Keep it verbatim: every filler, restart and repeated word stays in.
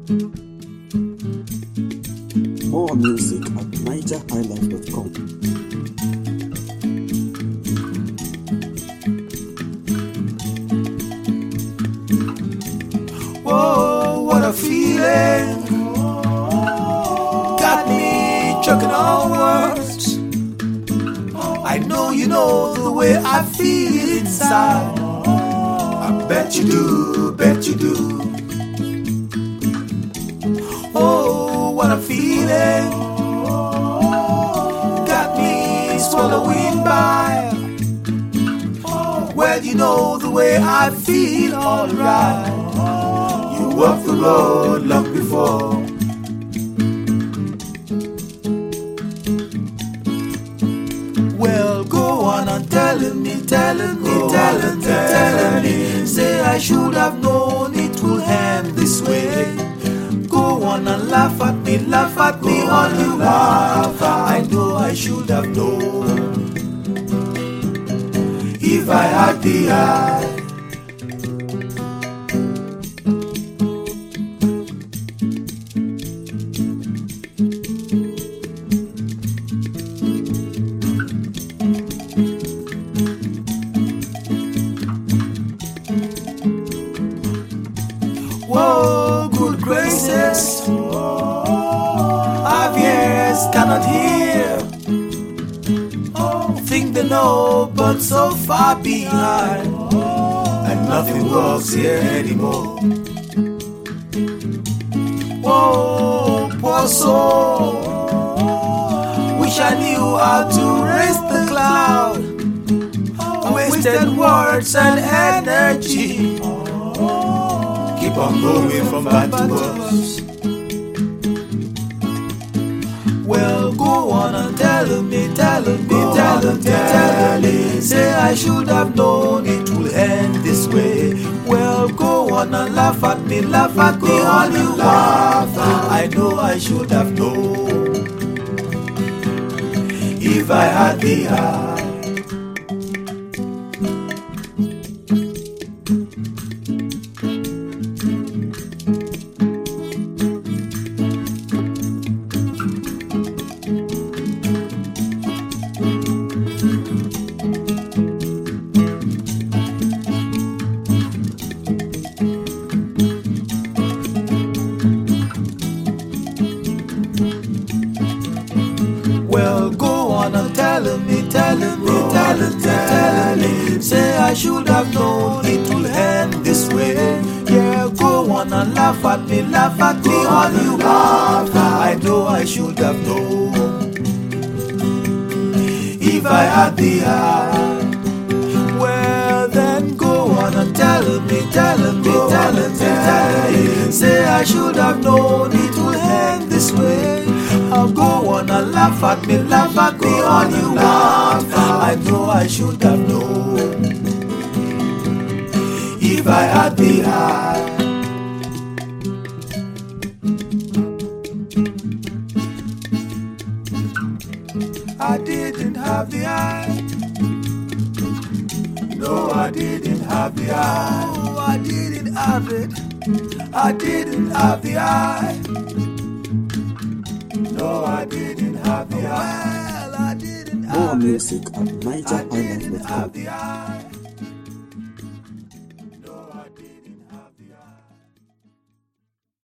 More music at niger high life dot com. Whoa, what a feeling. Got me choking on words. I know you know the way I feel inside. I bet you do, bet you do. Oh, what a feeling. Got me swallowing by. Well, you know the way I feel, alright. You walked the road long before. Well, go on and telling me, telling me, telling me, telling me. Say I should have known it will end this way. Go on and laugh at me, laugh at me all you want. I know I should have known if I had the eye. Whoa, good gracious, our ears cannot hear. Think they know, but so far behind, and nothing works here anymore. Whoa, poor soul, wish I knew how to raise the cloud. Wasted words and energy. Keep on going from bad to worse. Well, go on and tell me, tell me, tell me, tell me. Say I should have known it will end this way. Well, go on and laugh at me, laugh at me all you want. I know I should have known if I had the eye. Well, go on and telling me, telling me, telling me, telling me. Say I should have known it will end this way. Yeah, go on and laugh at me, laugh at me all you want. I know I should have known if I had the eye. Well, then go on and telling me, telling me, telling me, telling me. Say I should have known it will end this way. I'll go on and laugh at me, laugh at me all you want. I know I should have known if I had the eye. I didn't have the eye. No, I didn't have the eye. No, I didn't have it. I didn't have the eye. No, I didn't have the eye. Well, I didn't have More music at it. niger I high life didn't dot have com. the eye.